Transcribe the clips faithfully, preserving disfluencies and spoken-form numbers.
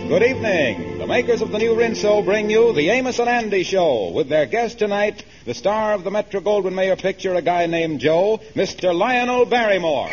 Good evening. The makers of the new Rinso bring you the Amos and Andy Show with their guest tonight, the star of the Metro-Goldwyn-Mayer picture, A Guy Named Joe, Mister Lionel Barrymore.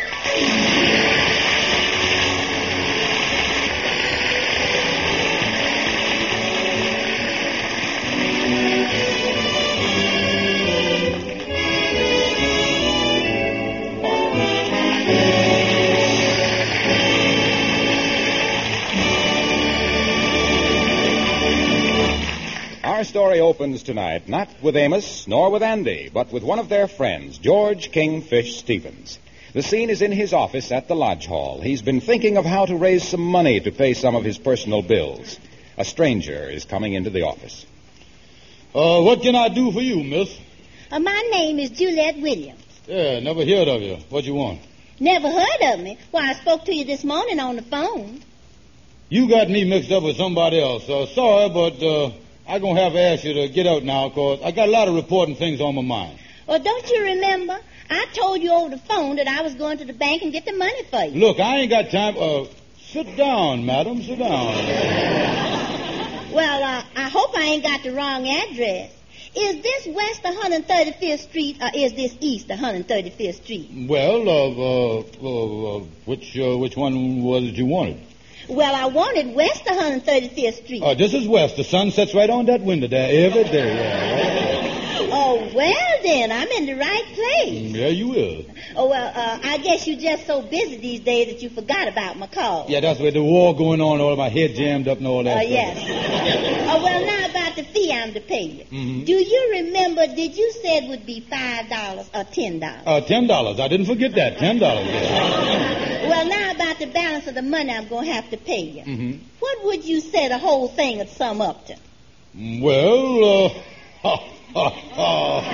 Our story opens tonight not with Amos nor with Andy, but with one of their friends, George Kingfish Stevens. The scene is in his office at the Lodge Hall. He's been thinking of how to raise some money to pay some of his personal bills. A stranger is coming into the office. Uh, what can I do for you, miss? Uh, my name is Juliet Williams. Yeah, never heard of you. What you want? Never heard of me? Why, I spoke to you this morning on the phone. You got me mixed up with somebody else. Uh, sorry, but uh, I'm going to have to ask you to get out now because I got a lot of important things on my mind. Well, don't you remember? I told you over the phone that I was going to the bank and get the money for you. Look, I ain't got time. Uh, sit down, madam. Sit down. Well, uh, I hope I ain't got the wrong address. Is this west one hundred thirty-fifth Street or is this east one hundred thirty-fifth Street? Well, uh, uh, uh, uh which uh, which one was it you wanted? Well, I wanted west one hundred thirty-fifth Street. Oh, this is west. The sun sets right on that window there every day. Yeah, right. Oh, well, then, I'm in the right place. Yeah, you will. Oh, well, uh, I guess you're just so busy these days that you forgot about my call. Yeah, that's where the war going on, all my head jammed up and all that Oh, uh, stuff. yes. Oh, well, now about the fee I'm to pay you. Mm-hmm. Do you remember, did you say it would be five dollars or ten dollars? Uh, ten dollars. I didn't forget that. ten dollars, yeah. Well, now about the balance of the money I'm going to have to pay you. Mm-hmm. What would you say the whole thing would sum up to? Well, uh, ha, ha, ha.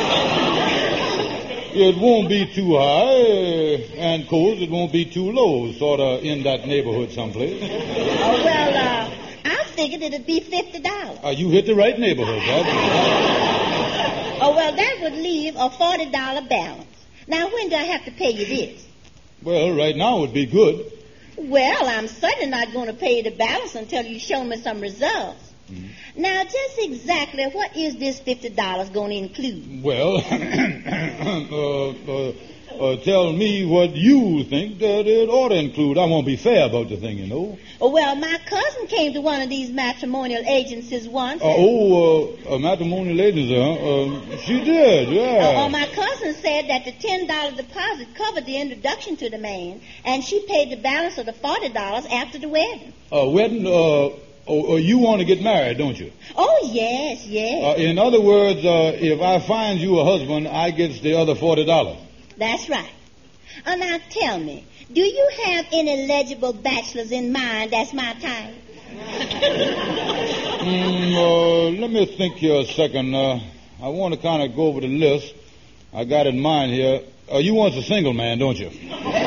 It won't be too high, and of course it won't be too low, sort of in that neighborhood someplace. Oh, well, uh, I figured it'd be fifty dollars. Uh, you hit the right neighborhood, right? Oh, well, that would leave a forty dollars balance. Now, when do I have to pay you this? Well, right now would be good. Well, I'm certainly not going to pay you the balance until you show me some results. Mm-hmm. Now, just exactly what is this fifty dollars going to include? Well, uh, uh, uh, tell me what you think that it ought to include. I won't be fair about the thing, you know. Oh, well, my cousin came to one of these matrimonial agencies once. Uh, oh, uh, a matrimonial agency, huh? Uh, she did, yeah. Uh, uh, my cousin said that the ten dollars deposit covered the introduction to the man, and she paid the balance of the forty dollars after the wedding. Uh, wedding, uh... Oh, uh, you want to get married, don't you? Oh, yes, yes. Uh, in other words, uh, if I find you a husband, I get the other forty dollars. That's right. Uh, now, tell me, do you have any legible bachelors in mind that's my type? mm, uh, let me think here a second. Uh, I want to kind of go over the list. I got it in mind here. Uh, you want a single man, don't you?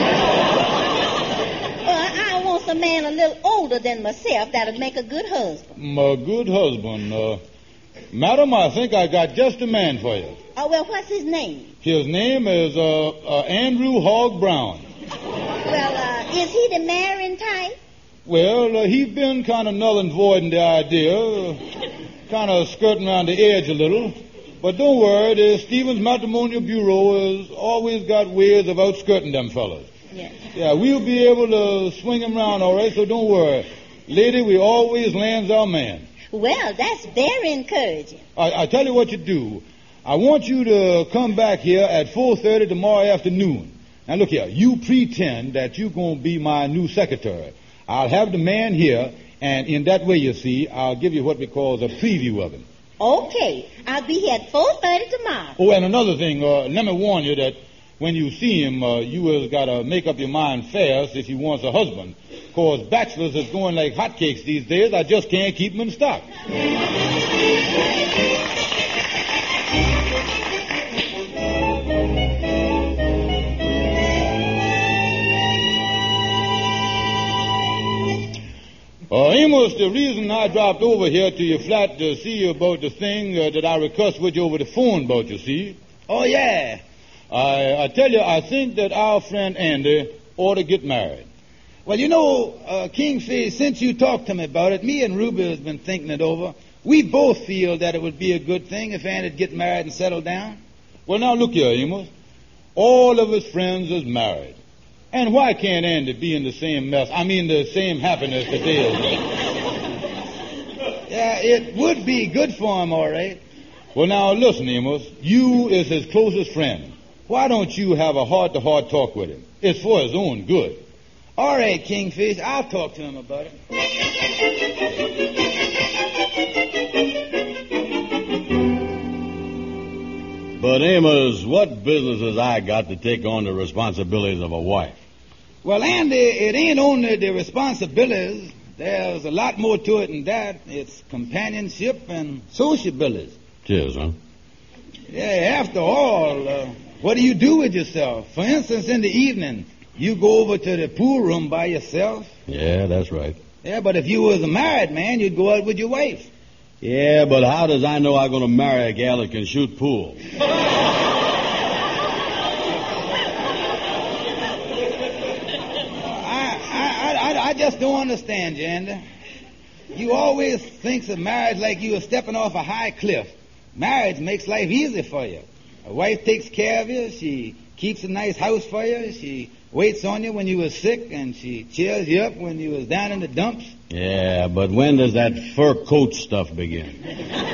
A man a little older than myself that'll make a good husband. A good husband. Uh, madam, I think I got just a man for you. Oh, well, what's his name? His name is uh, uh, Andrew Hogg Brown. Well, uh, is he the marrying type? Well, uh, he's been kind of null and void in the idea, uh, kind of skirting around the edge a little. But don't worry, the Stevens Matrimonial Bureau has always got ways of outskirting them fellas. Yes. Yeah, we'll be able to swing him around all right, so don't worry. Lady, we always lands our man. Well, that's very encouraging. I, I tell you what you do. I want you to come back here at four thirty tomorrow afternoon. Now, look here. You pretend that you're going to be my new secretary. I'll have the man here, and in that way, you see, I'll give you what we call a preview of him. Okay. I'll be here at four thirty tomorrow. Oh, and another thing, uh, let me warn you that when you see him, uh, you has got to make up your mind fast if he wants a husband. Because bachelors is going like hotcakes these days. I just can't keep them in stock. Uh, Amos, the reason I dropped over here to your flat to see you about the thing uh, that I requested with you over the phone about, you see. Oh, yeah. I, I tell you, I think that our friend Andy ought to get married. Well, you know, uh, Kingfish, since you talked to me about it, me and Ruby has been thinking it over. We both feel that it would be a good thing if Andy'd get married and settle down. Well, now, look here, Amos. All of his friends is married. And why can't Andy be in the same mess, I mean the same happiness that they is? Yeah, it would be good for him, all right. Well, now, listen, Amos. You is his closest friend. Why don't you have a heart-to-heart talk with him? It's for his own good. All right, Kingfish, I'll talk to him about it. But, Amos, what business has I got to take on the responsibilities of a wife? Well, Andy, it ain't only the responsibilities. There's a lot more to it than that. It's companionship and sociabilities. Tis, huh? Yeah, after all, uh, what do you do with yourself? For instance, in the evening, you go over to the pool room by yourself. Yeah, that's right. Yeah, but if you was a married man, you'd go out with your wife. Yeah, but how does I know I'm going to marry a gal that can shoot pool? I, I, I, I just don't understand you, Andy. You always thinks of marriage like you were stepping off a high cliff. Marriage makes life easy for you. A wife takes care of you. She keeps a nice house for you. She waits on you when you was sick, and she cheers you up when you was down in the dumps. Yeah, but when does that fur coat stuff begin?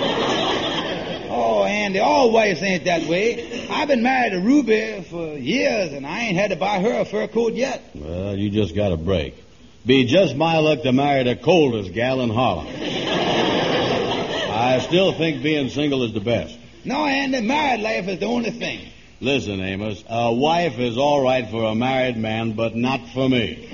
Oh, Andy, all wives ain't that way. I've been married to Ruby for years, and I ain't had to buy her a fur coat yet. Well, you just got a break. Be just my luck to marry the coldest gal in Harlem. I still think being single is the best. No, Andy, married life is the only thing. Listen, Amos, a wife is all right for a married man, but not for me.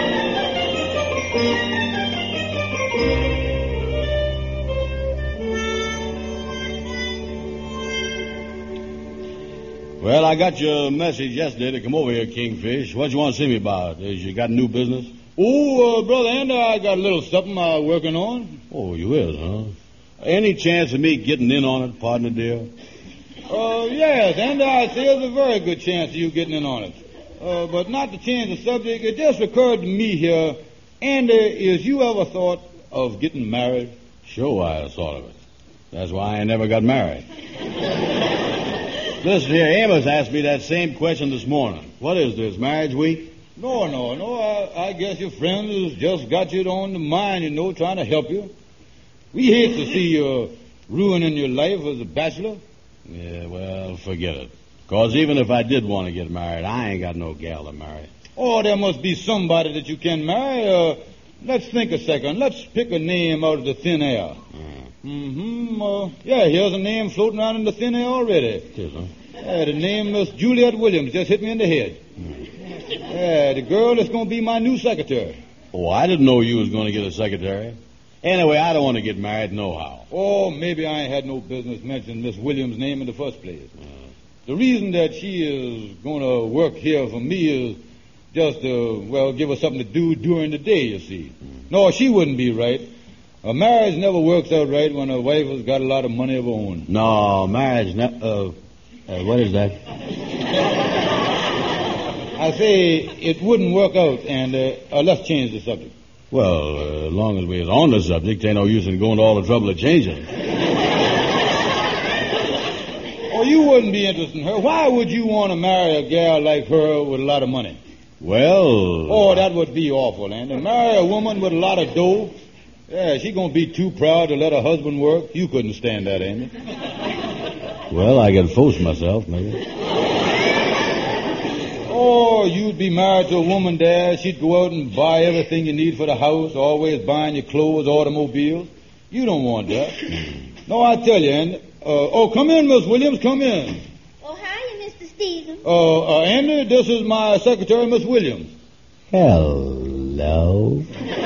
Well, I got your message yesterday to come over here, Kingfish. What you want to see me about? Is you got new business? Oh, uh, Brother Andy, I got a little something I'm working on. Oh, you is, huh? Any chance of me getting in on it, partner dear? Uh, yes, Andy, I say there's a very good chance of you getting in on it. Uh, but not to change the subject, it just occurred to me here, Andy, is you ever thought of getting married? Sure I thought of it. That's why I never got married. Listen here, Amos asked me that same question this morning. What is this, marriage week? No, no, no. I, I guess your friend has just got you on the mind, you know, trying to help you. We hate to see you ruining your life as a bachelor. Yeah, well, forget it. Because even if I did want to get married, I ain't got no gal to marry. Oh, there must be somebody that you can marry. Uh, let's think a second. Let's pick a name out of the thin air. Uh, Mm-hmm. Uh, yeah, here's a name floating around in the thin air already. it is, huh? Yeah, the name is Juliet Williams. Just hit me in the head. Mm. Yeah, the girl that's going to be my new secretary. Oh, I didn't know you was going to get a secretary. Anyway, I don't want to get married nohow. Oh, maybe I ain't had no business mentioning Miss Williams' name in the first place. Uh, the reason that she is going to work here for me is just to, well, give her something to do during the day, you see. Mm. No, she wouldn't be right. A marriage never works out right when a wife has got a lot of money of her own. No, marriage, ne- uh, uh, what is that? I say it wouldn't work out, and uh, uh, let's change the subject. Well, uh, as long as we're on the subject, ain't no use in going to all the trouble of changing it. Oh, you wouldn't be interested in her. Why would you want to marry a gal like her with a lot of money? Well... Oh, that would be awful, and to marry a woman with a lot of dough... Yeah, she gonna be too proud to let her husband work. You couldn't stand that, Amy. Well, I could force myself, maybe. Oh, you'd be married to a woman there. She'd go out and buy everything you need for the house, always buying your clothes, automobiles. You don't want that. No, I tell you, Andy. Uh, oh, come in, Miss Williams, come in. Oh, hiya, Mister Stevens. Uh, uh, Andy, this is my secretary, Miss Williams. Hello.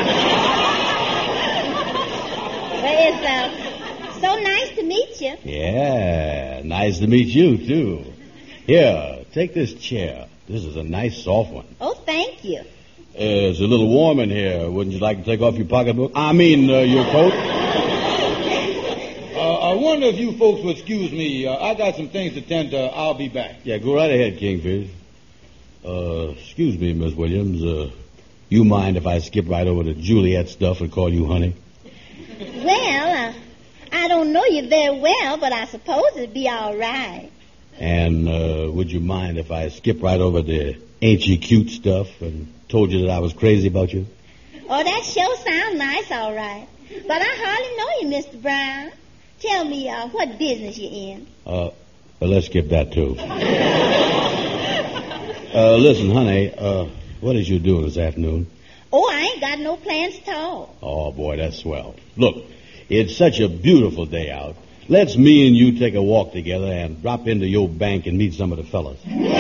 Well, it's uh, so nice to meet you. Yeah, nice to meet you, too. Here, take this chair. This is a nice, soft one. Oh, thank you. Uh, it's a little warm in here. Wouldn't you like to take off your pocketbook? I mean, uh, your coat? Uh, I wonder if you folks would excuse me. Uh, I got some things to tend to. I'll be back. Yeah, go right ahead, Kingfish. Uh, excuse me, Miss Williams. Uh, you mind if I skip right over to Juliet stuff and call you honey? Well, uh, I don't know you very well, but I suppose it'd be all right. And uh, would you mind if I skip right over to ain't you cute stuff and told you that I was crazy about you? Oh, that sure sounds nice, all right. But I hardly know you, Mister Brown. Tell me, uh, what business you in? Uh, well, let's skip that, too. uh, listen, honey, uh, what is you doing this afternoon? Oh, I ain't got no plans at all. Oh, boy, that's swell. Look, it's such a beautiful day out. Let's me and you take a walk together and drop into your bank and meet some of the fellas.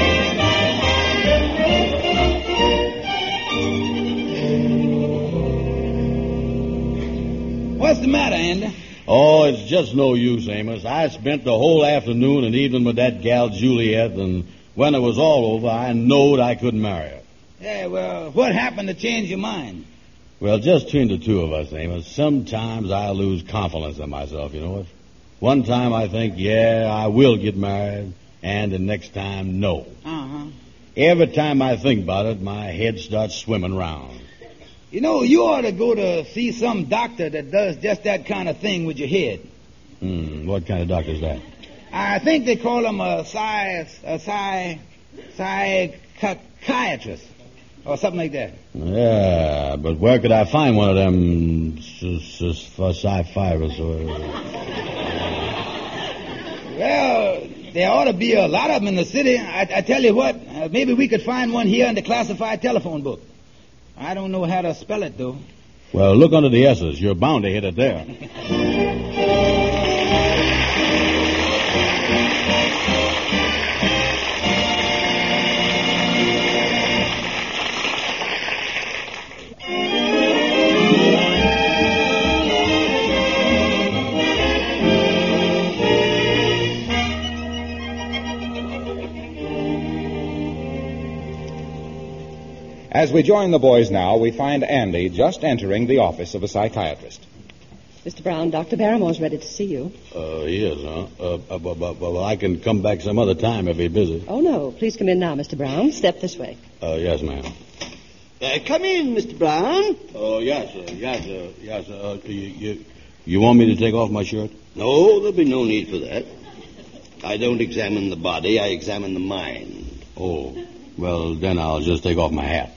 What's the matter, Andy? Oh, it's just no use, Amos. I spent the whole afternoon and evening with that gal Juliet, and when it was all over, I knowed I couldn't marry her. Yeah, well, what happened to change your mind? Well, just between the two of us, Amos, sometimes I lose confidence in myself, you know it? One time I think, yeah, I will get married, and the next time, no. Uh-huh. Every time I think about it, my head starts swimming round. You know, you ought to go to see some doctor that does just that kind of thing with your head. Hmm, what kind of doctor is that? I think they call him a psy... a psy... psychiatrist. Or something like that. Yeah, but where could I find one of them sci-fibers? Well, there ought to be a lot of them in the city. I, I tell you what, uh, maybe we could find one here in the classified telephone book. I don't know how to spell it, though. Well, look under the S's. You're bound to hit it there. As we join the boys now, we find Andy just entering the office of a psychiatrist. Mister Brown, Doctor Barrymore's ready to see you. Uh, he is, huh? Uh, uh, but, but, but I can come back some other time if he's busy. Oh, no. Please come in now, Mister Brown. Step this way. Uh, yes, ma'am. Uh, come in, Mister Brown. Oh, yes, sir. Yes, sir. Yes, sir. Uh, you, you, you want me to take off my shirt? No, there'll be no need for that. I don't examine the body, I examine the mind. Oh, well, then I'll just take off my hat.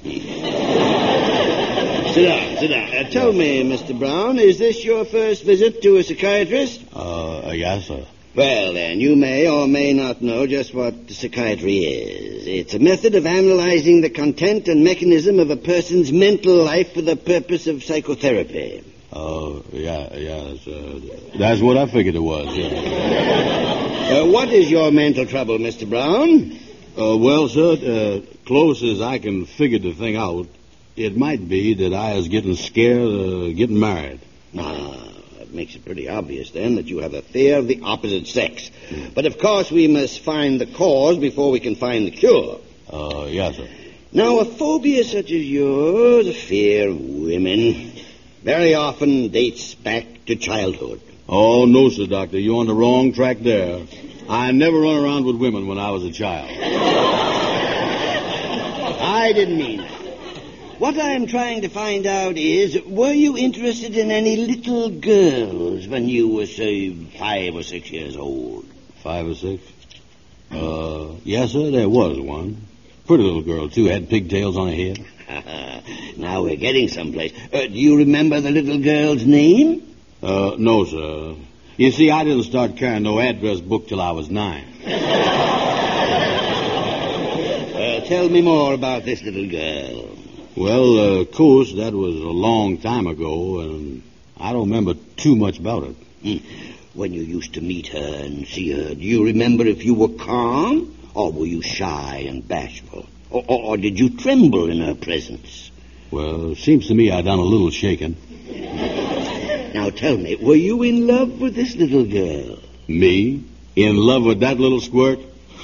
Sit down, sit down. Uh, tell me, Mister Brown, is this your first visit to a psychiatrist? Uh, yes, sir. Well, then, you may or may not know just what psychiatry is. It's a method of analyzing the content and mechanism of a person's mental life for the purpose of psychotherapy. Oh, uh, yeah, yes. Uh, that's what I figured it was, yeah. Uh, what is your mental trouble, Mister Brown? Uh, well, sir, uh, close as I can figure the thing out, it might be that I is getting scared of getting married. Ah, that makes it pretty obvious, then, that you have a fear of the opposite sex. Mm. But, of course, we must find the cause before we can find the cure. Uh, yes, sir. Now, a phobia such as yours, a fear of women, very often dates back to childhood. Oh, no, sir, Doctor. You're on the wrong track there. I never run around with women when I was a child. I didn't mean that. What I'm trying to find out is, were you interested in any little girls when you were, say, five or six years old? Five or six? Uh, yes, sir, there was one. Pretty little girl, too. Had pigtails on her head. Now we're getting someplace. Uh, do you remember the little girl's name? Uh, no, sir. You see, I didn't start carrying no address book till I was nine. uh, tell me more about this little girl. Well, uh, of course, that was a long time ago, and I don't remember too much about it. Mm. When you used to meet her and see her, do you remember if you were calm, or were you shy and bashful? Or, or, or did you tremble in her presence? Well, it seems to me I done a little shaking. Now tell me, were you in love with this little girl? Me? In love with that little squirt?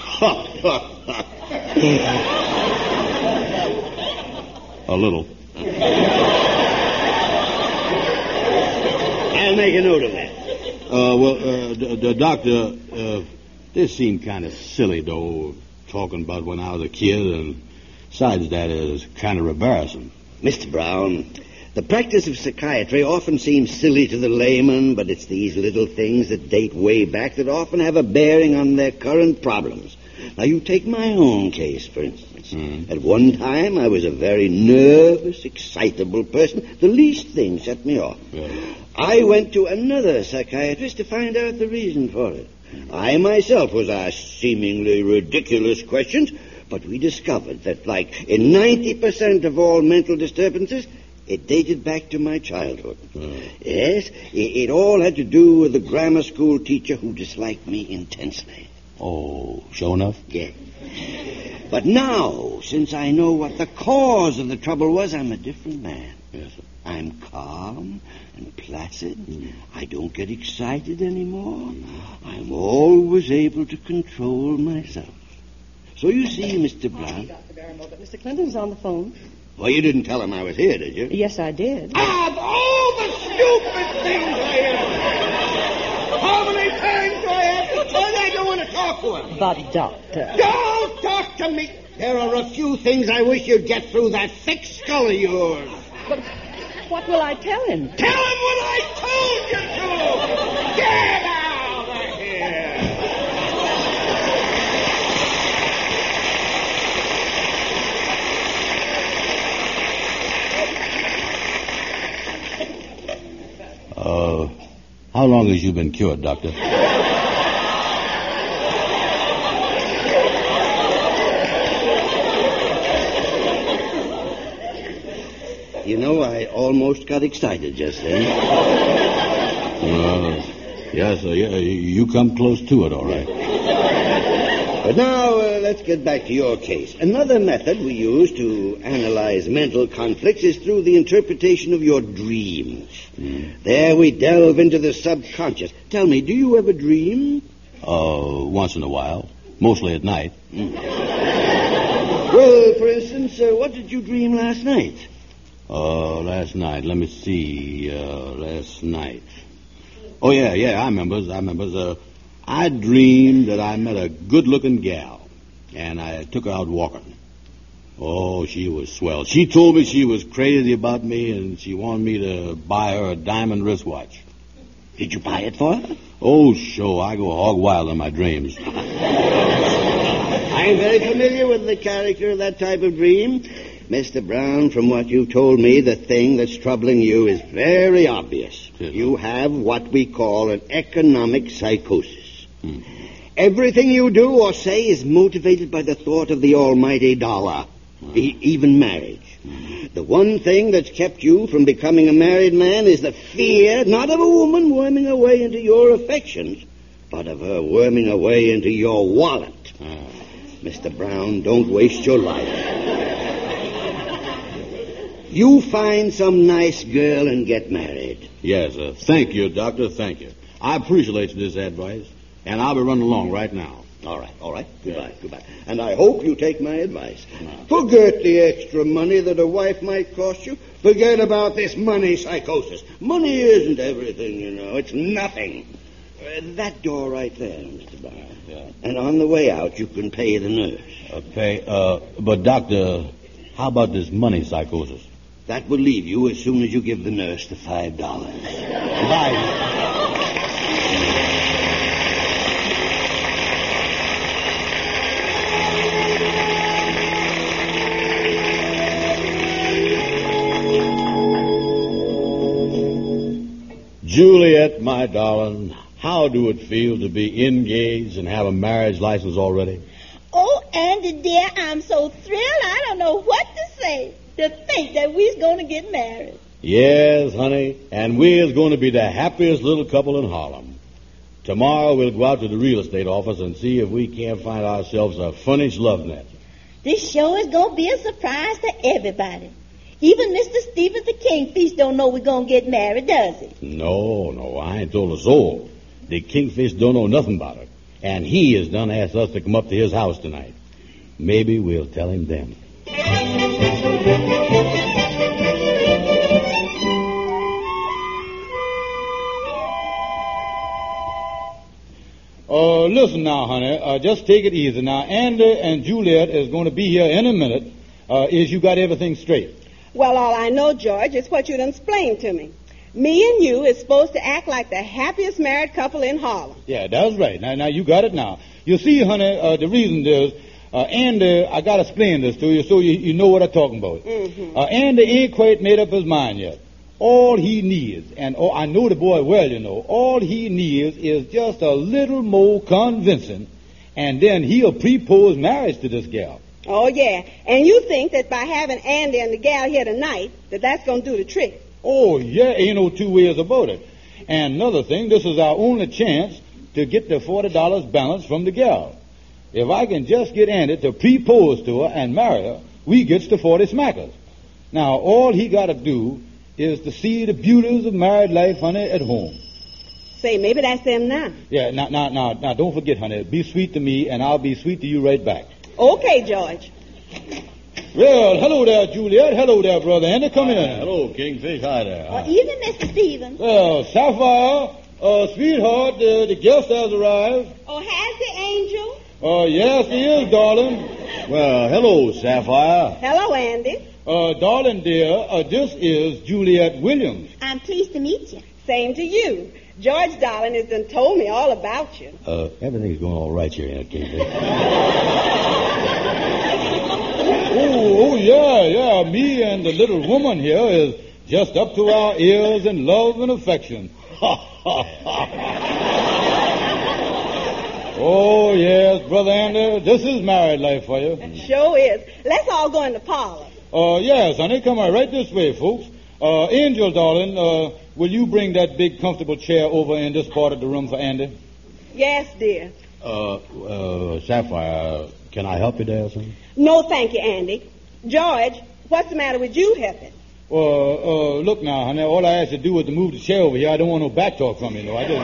A little. I'll make a note of that. Uh, well, uh, the, the doctor, uh, this seemed kind of silly, though, talking about when I was a kid, and besides that, it's kind of embarrassing. Mister Brown, the practice of psychiatry often seems silly to the layman, but it's these little things that date way back that often have a bearing on their current problems. Now, you take my own case, for instance. Mm. At one time, I was a very nervous, excitable person. The least thing set me off. Yeah. I went to another psychiatrist to find out the reason for it. I myself was asked seemingly ridiculous questions, but we discovered that, like in ninety percent of all mental disturbances, it dated back to my childhood. Mm. Yes, it, it all had to do with the grammar school teacher who disliked me intensely. Oh, sure enough? Yeah. But now, since I know what the cause of the trouble was, I'm a different man. Yes, sir. I'm calm and placid. Mm. I don't get excited anymore. Mm. I'm always able to control myself. So you see, Mister Brown... Doctor Barrymore, but Mister Clinton's on the phone. Well, you didn't tell him I was here, did you? Yes, I did. Of all the stupid things I ever... How many times do I have to tell you I don't want to talk to him? But, Doctor... Don't talk to me! There are a few things I wish you'd get through that thick skull of yours. But what will I tell him? Tell him what I told you to! Get out of here! Uh, how long has you been cured, Doctor? You know, I almost got excited just then. Uh, yes, sir. Yeah, you come close to it, all right. But now, uh, let's get back to your case. Another method we use to analyze mental conflicts is through the interpretation of your dreams. Mm. There we delve into the subconscious. Tell me, do you ever dream? Uh, once in a while. Mostly at night. Mm. Well, for instance, uh, what did you dream last night? Uh, last night, let me see, uh, last night. Oh, yeah, yeah, I remember, I remember. Uh, I dreamed that I met a good-looking gal, and I took her out walking. Oh, she was swell. She told me she was crazy about me, and she wanted me to buy her a diamond wristwatch. Did you buy it for her? Oh, sure, I go hog wild in my dreams. I'm very familiar with the character of that type of dream. Mister Brown, from what you've told me, the thing that's troubling you is very obvious. Yes. You have what we call an economic psychosis. Hmm. Everything you do or say is motivated by the thought of the almighty dollar, hmm. e- even marriage. Hmm. The one thing that's kept you from becoming a married man is the fear, not of a woman worming her way into your affections, but of her worming her way into your wallet. Hmm. Mister Brown, don't waste your life. You find some nice girl and get married. Yes, uh, thank you, Doctor, thank you. I appreciate this advice, and I'll be running along right now. All right, all right. Goodbye, yeah. goodbye. And I hope you take my advice. No. Forget the extra money that a wife might cost you. Forget about this money psychosis. Money isn't everything, you know. It's nothing. Uh, that door right there, Mister Brown. Yeah. And on the way out, you can pay the nurse. Uh, pay, uh, but, Doctor, how about this money psychosis? That will leave you as soon as you give the nurse the five dollars. Goodbye. Juliet, my darling, how do it feel to be engaged and have a marriage license already? Oh, Andy, dear, I'm so thrilled I don't know what to say. To think that we's going to get married. Yes, honey, and we's going to be the happiest little couple in Harlem. Tomorrow we'll go out to the real estate office and see if we can't find ourselves a furnished love net. This show is going to be a surprise to everybody. Even Mister Stevens the Kingfish don't know we're going to get married, does he? No, no, I ain't told a soul. The Kingfish don't know nothing about it. And he has done asked us to come up to his house tonight. Maybe we'll tell him then. Uh, listen now, honey. Uh, just take it easy. Now, Andy and Juliet is going to be here in a minute. Uh, is you got everything straight? Well, all I know, George, is what you done explained to me. Me and you is supposed to act like the happiest married couple in Harlem. Yeah, that's right. Now, now you got it now. You see, honey, uh, the reason is, uh, Andy, I got to explain this to you so you, you know what I'm talking about. Mm-hmm. Uh, Andy ain't quite made up his mind yet. All he needs, and oh, I know the boy well, you know, all he needs is just a little more convincing, and then he'll propose marriage to this gal. Oh, yeah. And you think that by having Andy and the gal here tonight, that that's going to do the trick? Oh, yeah, ain't no two ways about it. And another thing, this is our only chance to get the forty dollars balance from the gal. If I can just get Andy to propose to her and marry her, we gets the forty smackers. Now, all he got to do is to see the beauties of married life, honey, at home. Say, maybe that's them now. Yeah, now, now, now, now, don't forget, honey, be sweet to me, and I'll be sweet to you right back. Okay, George. Well, hello there, Juliet. Hello there, brother Andy. Come in. Hello, Kingfish. Hi there. Well, evening, Mister Stevens. Well, Sapphire, uh, sweetheart, uh, the guest has arrived. Oh, has the angel? Uh, yes, he is, darling. Well, hello, Sapphire. Hello, Andy. Uh, darling dear, uh, this is Juliet Williams. I'm pleased to meet you. Same to you. George, darling, has done told me all about you. Uh, everything's going all right here, Kingfish. Oh, oh, yeah, yeah. Me and the little woman here is just up to our ears in love and affection. Ha, ha, ha. Oh, yes, Brother Andy, this is married life for you. Sure is. Let's all go in the parlor. Uh, yes, honey, come on right this way, folks. Uh, Angel, darling, uh, will you bring that big comfortable chair over in this part of the room for Andy? Yes, dear. Uh, uh, Sapphire, can I help you there, son? No, thank you, Andy. George, what's the matter with you helping? Well, uh, look now, honey, all I asked you to do was to move the chair over here. I don't want no back talk from you, though. I just...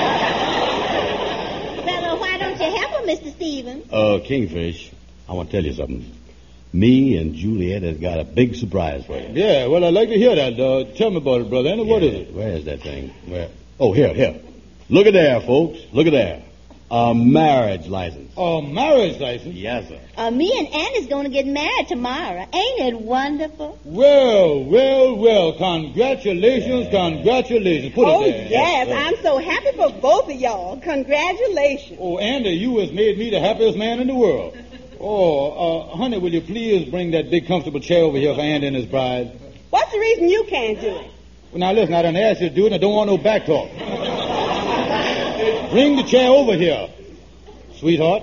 Well, uh, why don't you help him, Mister Stevens? Uh, Kingfish, I want to tell you something. Me and Juliet has got a big surprise for you. Yeah, well, I'd like to hear that. Uh, tell me about it, brother. And what Yeah, is it? Where is that thing? Where? Oh, here, here. Look at there, folks. Look at there. A marriage license. A marriage license? Yes, sir. Uh, me and Annie's going to get married tomorrow. Ain't it wonderful? Well, well, well. Congratulations, congratulations. Put Oh, it there. yes. Uh, I'm so happy for both of y'all. Congratulations. Oh, Andy, you has made me the happiest man in the world. Oh, uh, honey, will you please bring that big comfortable chair over here for Andy and his bride? What's the reason you can't do it? Well, now, listen, I done asked you to do it, and I don't want no back talk. Bring the chair over here, sweetheart.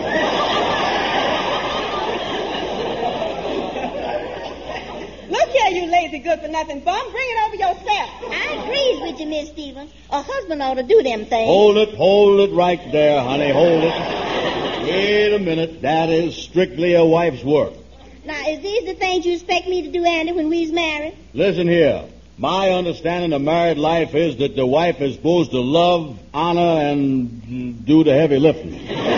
Look here, you lazy good-for-nothing bum. Bring it over yourself. I agrees with you, Miss Stevens. A husband ought to do them things. Hold it, hold it right there, honey. Hold it. Wait a minute. That is strictly a wife's work. Now, is these the things you expect me to do, Andy, when we's married? Listen here. My understanding of married life is that the wife is supposed to love, honor, and do the heavy lifting.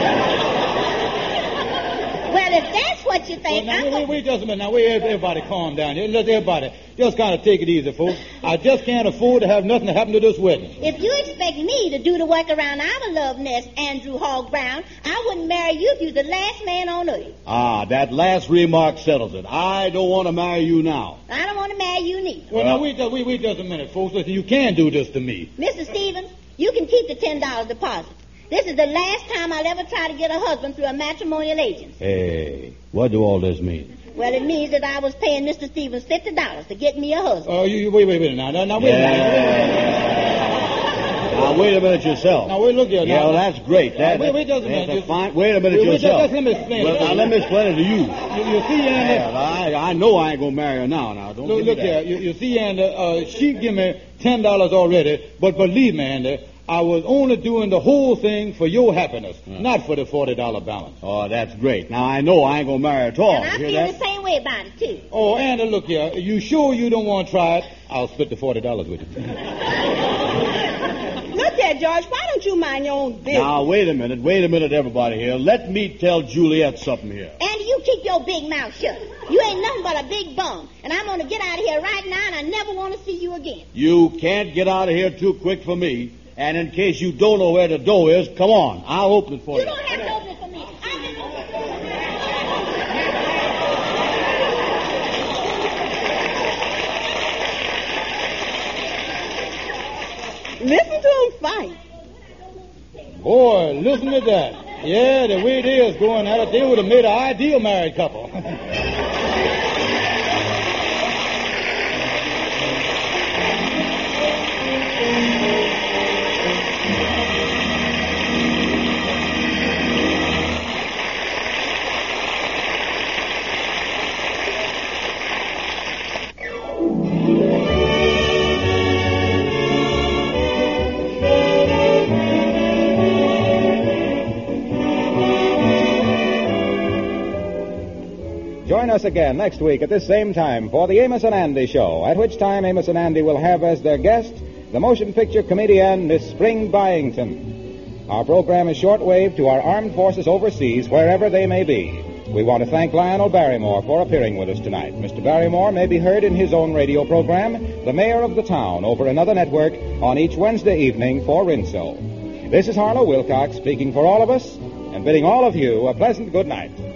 Well, if that's what you Well, think, now, I'm wait, gonna... wait, wait just a minute. Now, wait, everybody calm down. Let everybody just kind of take it easy, folks. I just can't afford to have nothing happen to this wedding. If you expect me to do the work around our love nest, Andrew Hogg Brown, I wouldn't marry you if you're the last man on earth. Ah, that last remark settles it. I don't want to marry you now. I don't want to marry you neither. Well, now, wait, just- wait, wait just a minute, folks. Listen, you can do this to me. Mister Stevens, you can keep the ten dollars deposit. This is the last time I'll ever try to get a husband through a matrimonial agency. Hey, what do all this mean? Well, it means that I was paying Mister Stevens fifty dollars to get me a husband. Uh, you, you wait, wait, wait. Now, now, now wait a minute. Now, wait a minute yourself. Now, wait, look here. Yeah, Now, well, that's great. That, wait, wait just a that's minute. You- fine. Wait a minute Wait, wait, yourself. just- just let me explain Well, it. now, let me explain it to you. You, you see, Andy... Yeah, I, I know I ain't going to marry her now. Now, don't Look, give me look here. that. You, you see, Andy, uh, she give me ten dollars already, but believe me, Andy, I was only doing the whole thing for your happiness, not for the forty dollars balance. Oh, that's great. Now, I know I ain't going to marry her at all. And I You hear feel that? the same way about it, too. Oh, Andy, look here. You sure you don't want to try it? I'll split the forty dollars with you. Look there, George. Why don't you mind your own business? Now, wait a minute. Wait a minute, everybody here. Let me tell Juliet something here. Andy, you keep your big mouth shut. You ain't nothing but a big bum. And I'm going to get out of here right now, and I never want to see you again. You can't get out of here too quick for me. And in case you don't know where the door is, come on. I'll open it for You you. don't have to open it for me. I've been open. fight. Boy, listen to that. Yeah, the way they is going at it, they would have made an ideal married couple. Join us again next week at this same time for the Amos and Andy Show, at which time Amos and Andy will have as their guest the motion picture comedian Miss Spring Byington. Our program is shortwave to our armed forces overseas, wherever they may be. We want to thank Lionel Barrymore for appearing with us tonight. Mister Barrymore may be heard in his own radio program, The Mayor of the Town, over another network on each Wednesday evening for Rinso. This is Harlow Wilcox speaking for all of us and bidding all of you a pleasant good night.